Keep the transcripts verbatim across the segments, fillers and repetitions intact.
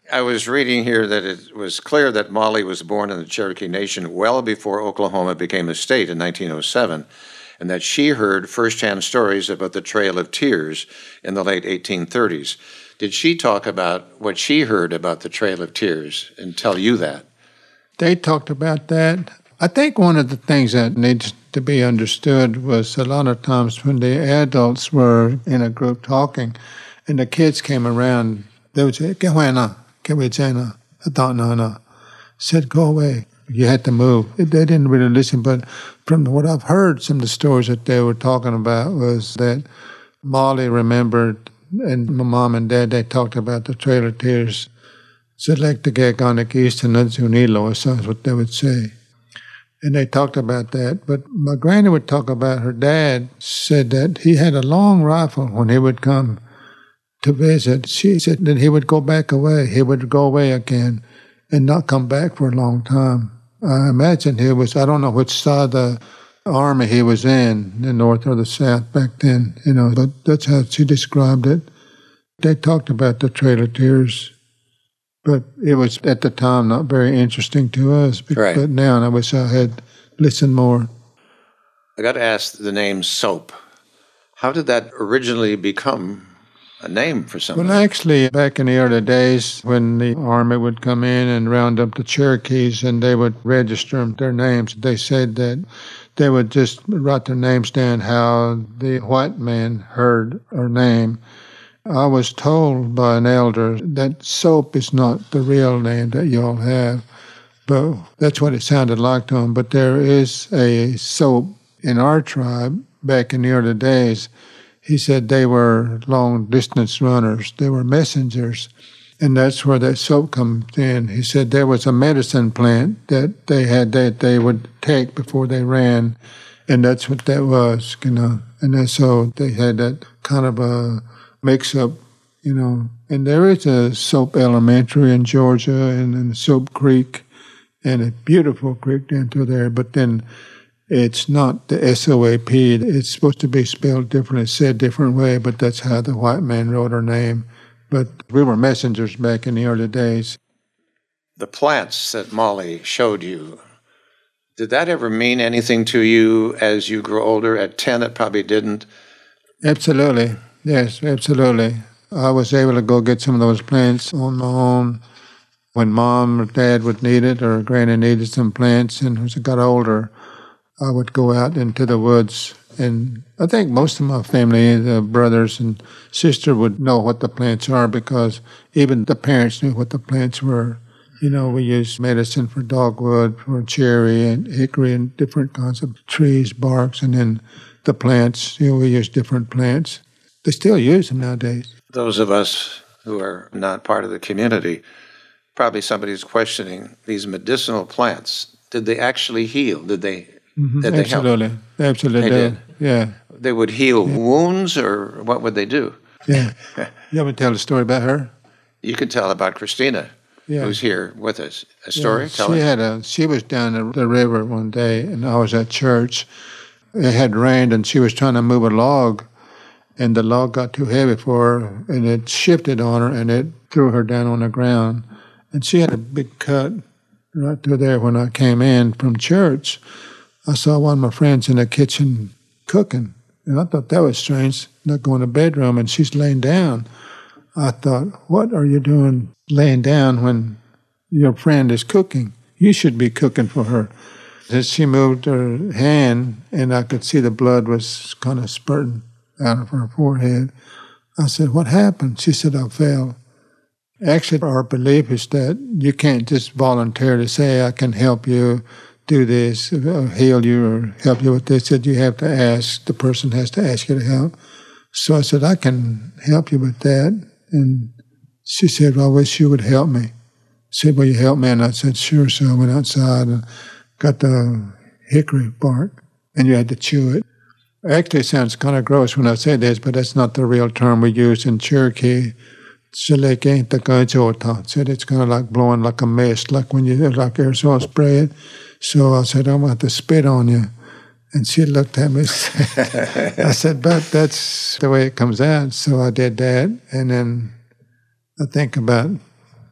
I was reading here that it was clear that Molly was born in the Cherokee Nation well before Oklahoma became a state in nineteen oh seven, and that she heard firsthand stories about the Trail of Tears in the late eighteen thirties. Did she talk about what she heard about the Trail of Tears and tell you that? They talked about that. I think one of the things that needs to be understood was a lot of times when the adults were in a group talking and the kids came around, they would say, "Get away now, get away, Jana." I thought, no, no. Said, "Go away." You had to move. They didn't really listen, but from what I've heard, some of the stories that they were talking about was that Molly remembered, and my mom and dad, they talked about the Trail of Tears. Select the Gaganik East and Unilo, so that's what they would say. And they talked about that. But my granny would talk about her dad, said that he had a long rifle when he would come to visit. She said that he would go back away. He would go away again and not come back for a long time. I imagine he was, I don't know which side of the army he was in, the north or the south back then, you know, but that's how she described it. They talked about the Trail of Tears, but it was at the time not very interesting to us. But, right. but now I wish I had listened more. I got to ask the name Soap. How did that originally become a name for something? Well, actually, back in the early days when the Army would come in and round up the Cherokees and they would register their names, they said that they would just write their names down how the white man heard our name. I was told by an elder that Soap is not the real name that y'all have, but that's what it sounded like to him. But there is a Soap in our tribe back in the early days. He said they were long-distance runners. They were messengers, and that's where that soap comes in. He said there was a medicine plant that they had that they would take before they ran, and that's what that was, you know. And that's so they had that kind of a mix-up, you know. And there is a Soap Elementary in Georgia and, and Soap Creek and a beautiful creek down through there, but then it's not the S O A P. It's supposed to be spelled differently, said different way, but that's how the white man wrote our name. But we were messengers back in the early days. The plants that Molly showed you, did that ever mean anything to you as you grew older? At ten, it probably didn't. Absolutely. Yes, absolutely. I was able to go get some of those plants on my own when Mom or Dad would need it or Granny needed some plants. And as I got older, I would go out into the woods, and I think most of my family, the brothers and sister, would know what the plants are because even the parents knew what the plants were. You know, we used medicine for dogwood, for cherry and hickory and different kinds of trees, barks, and then the plants, you know, we use different plants. They still use them nowadays. Those of us who are not part of the community, probably somebody's questioning these medicinal plants. Did they actually heal? Did they... Mm-hmm. Did absolutely, they help? absolutely. They did. Yeah, they would heal yeah. wounds, or what would they do? Yeah, you want to tell a story about her? You can tell about Christina, yeah. who's here with us. A story. Yeah. Tell she us. had a. She was down the, the river one day, and I was at church. It had rained, and she was trying to move a log, and the log got too heavy for her, and it shifted on her, and it threw her down on the ground, and she had a big cut right through there. When I came in from church, I saw one of my friends in the kitchen cooking, and I thought that was strange. And I go in the bedroom, and she's laying down. I thought, what are you doing laying down when your friend is cooking? You should be cooking for her. As she moved her hand, and I could see the blood was kind of spurting out of her forehead. I said, what happened? She said, I fell. Actually, our belief is that you can't just voluntarily say, I can help you do this, or heal you, or help you with this. That you have to ask, the person has to ask you to help. So I said, I can help you with that. And she said, well, I wish you would help me. I said, will you help me? And I said, sure. So I went outside and got the hickory bark, and you had to chew it. Actually, it sounds kind of gross when I say this, but that's not the real term we use in Cherokee. So it's kind of like blowing like a mist, like when you like aerosol spray it. So I said, I'm going to have to spit on you. And she looked at me. I said, but that's the way it comes out. So I did that. And then I think about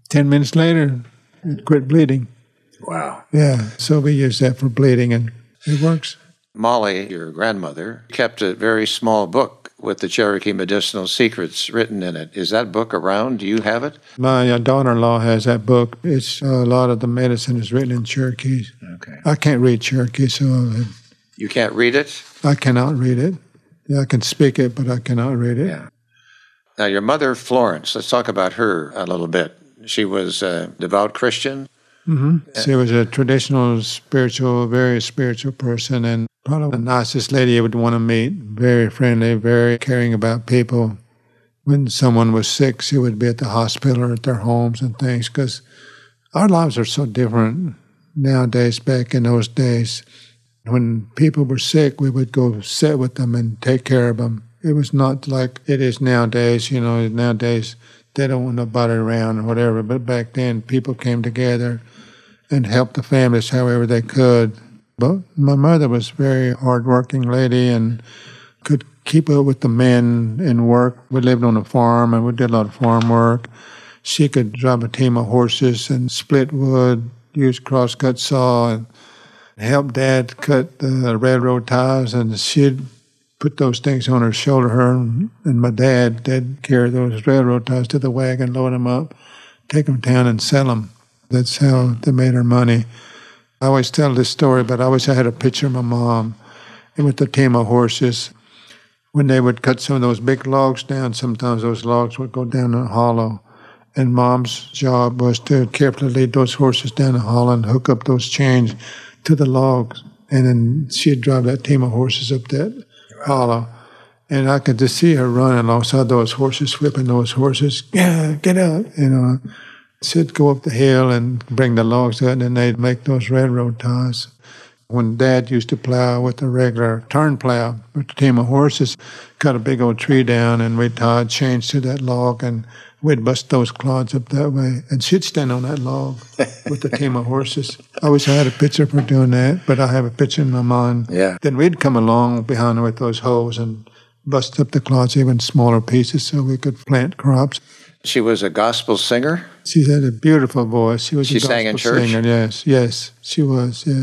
Ten minutes later, it quit bleeding. Wow. Yeah, so we use that for bleeding, and it works. Molly, your grandmother, kept a very small book with the Cherokee medicinal secrets written in it. Is that book around? Do you have it? My uh, daughter-in-law has that book. It's uh, a lot of the medicine is written in Cherokee. Okay. I can't read Cherokee, so uh, You can't read it? I cannot read it. Yeah, I can speak it, but I cannot read it. Yeah. Now, your mother, Florence, let's talk about her a little bit. She was a devout Christian. Mm-hmm. She was a traditional, spiritual, very spiritual person, and probably the nicest lady you would want to meet. Very friendly, very caring about people. When someone was sick, she would be at the hospital or at their homes and things, because our lives are so different nowadays back in those days. When people were sick, we would go sit with them and take care of them. It was not like it is nowadays. You know, nowadays they don't want nobody around or whatever. But back then, people came together and helped the families however they could. But my mother was a very hardworking lady and could keep up with the men in work. We lived on a farm and we did a lot of farm work. She could drive a team of horses and split wood, use crosscut saw, and help Dad cut the railroad ties, and she'd put those things on her shoulder. Her and, and my dad, they'd carry those railroad ties to the wagon, load them up, take them down and sell them. That's how they made her money. I always tell this story, but I wish I had a picture of my mom and with the team of horses. When they would cut some of those big logs down, sometimes those logs would go down a hollow. And Mom's job was to carefully lead those horses down the hollow and hook up those chains to the logs. And then she'd drive that team of horses up that hollow. And I could just see her running alongside those horses, whipping those horses. Yeah, get out, you know. She'd go up the hill and bring the logs out, and then they'd make those railroad ties. When Dad used to plow with a regular turn plow with a team of horses, cut a big old tree down, and we'd tie chains to that log, and we'd bust those clods up that way. And she'd stand on that log with the team of horses. I wish I had a picture of her doing that, but I have a picture in my mind. Yeah. Then we'd come along behind her with those hoes and bust up the clods even smaller pieces so we could plant crops. She was a gospel singer? She had a beautiful voice. She was She a gospel sang in church? singer. Yes, yes, she was. Yeah.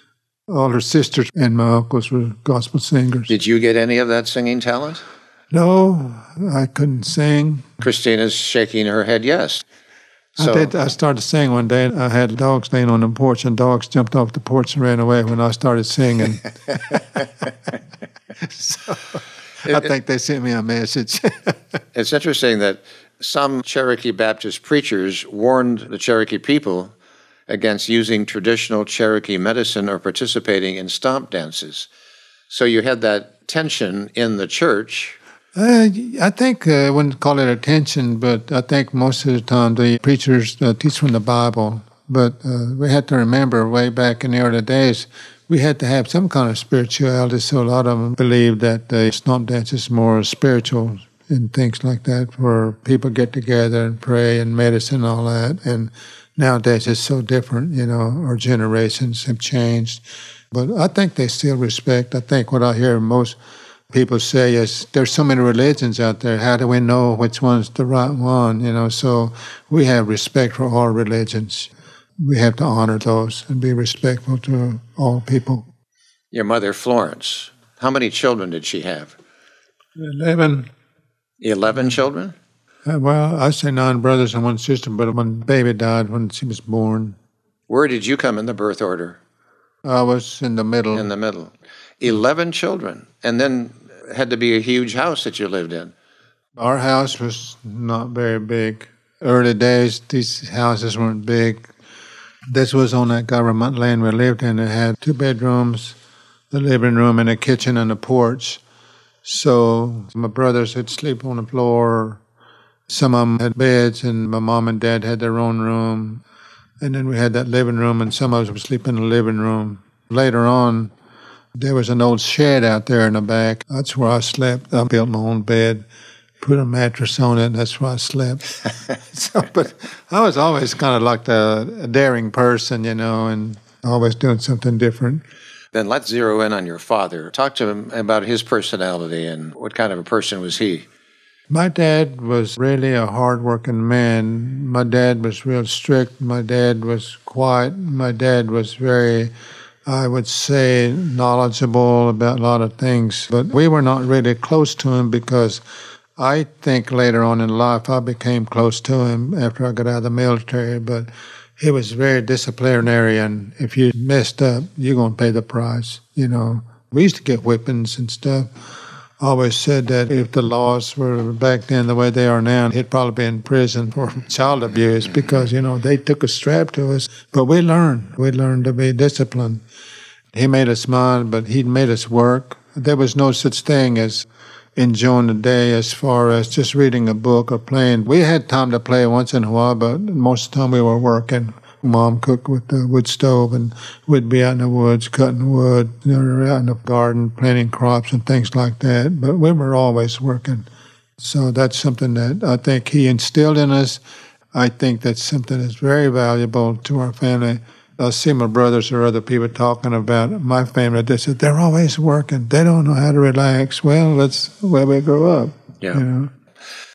All her sisters and my uncles were gospel singers. Did you get any of that singing talent? No, I couldn't sing. Christina's shaking her head yes. So, I did. I started singing one day. I had dogs laying on the porch, and dogs jumped off the porch and ran away when I started singing. So I think they sent me a message. It's interesting that some Cherokee Baptist preachers warned the Cherokee people against using traditional Cherokee medicine or participating in stomp dances. So you had that tension in the church. Uh, I think uh, I wouldn't call it attention, but I think most of the time the preachers uh, teach from the Bible. But uh, we had to remember way back in the early days, we had to have some kind of spirituality, so a lot of them believed that the stomp dance is more spiritual and things like that, where people get together and pray and medicine and all that. And nowadays it's so different, you know, our generations have changed. But I think they still respect. I think what I hear most people say is, there's so many religions out there, how do we know which one's the right one, you know? So we have respect for all religions. We have to honor those and be respectful to all people. Your mother, Florence, how many children did she have? Eleven. Eleven children? Uh, well, I say nine brothers and one sister, but one baby died when she was born. Where did you come in the birth order? I was in the middle. In the middle. Eleven children. And then it had to be a huge house that you lived in. Our house was not very big. Early days, these houses weren't big. This was on that government land we lived in. It had two bedrooms, the living room, and a kitchen and a porch. So my brothers would sleep on the floor. Some of them had beds, and my mom and dad had their own room. And then we had that living room, and some of us would sleep in the living room. Later on, there was an old shed out there in the back. That's where I slept. I built my own bed, put a mattress on it, and that's where I slept. So, but I was always kind of like the, a daring person, you know, and always doing something different. Then let's zero in on your father. Talk to him about his personality and what kind of a person was he? My dad was really a hard-working man. My dad was real strict. My dad was quiet. My dad was very, I would say, knowledgeable about a lot of things. But we were not really close to him because I think later on in life I became close to him after I got out of the military. But he was very disciplinary, and if you messed up, you're going to pay the price, you know. We used to get whippings and stuff. I always said that if the laws were back then the way they are now, he'd probably be in prison for child abuse because, you know, they took a strap to us. But we learned. We learned to be disciplined. He made us smile, but he made us work. There was no such thing as enjoying the day as far as just reading a book or playing. We had time to play once in a while, but most of the time we were working. Mom cooked with the wood stove, and we'd be out in the woods cutting wood, you know, out in the garden planting crops and things like that. But we were always working. So that's something that I think he instilled in us. I think that's something that's very valuable to our family. I see my brothers or other people talking about my family. They said, they're always working. They don't know how to relax. Well, that's where we grew up. Yeah. You know?